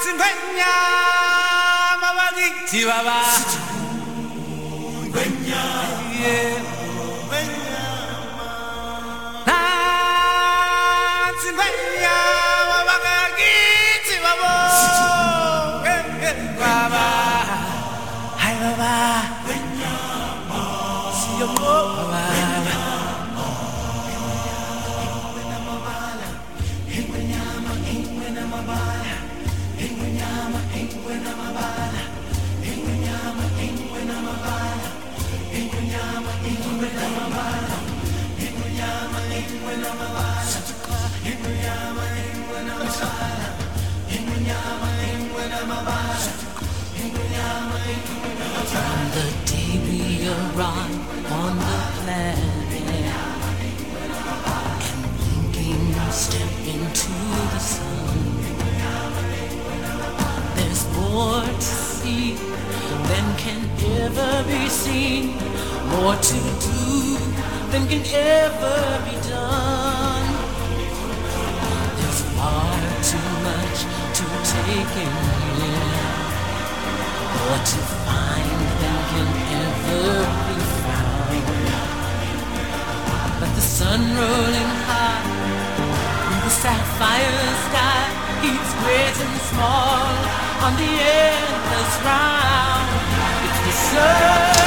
Chihuahua. From the day we arrive on the planet and blinking step into the sun, there's more to see than can ever be seen, more to do than can ever be done. There's far too much to take in here, more to find than can ever be found. But the sun rolling high through the sapphire sky keeps great and small on the endless round. It's the sun.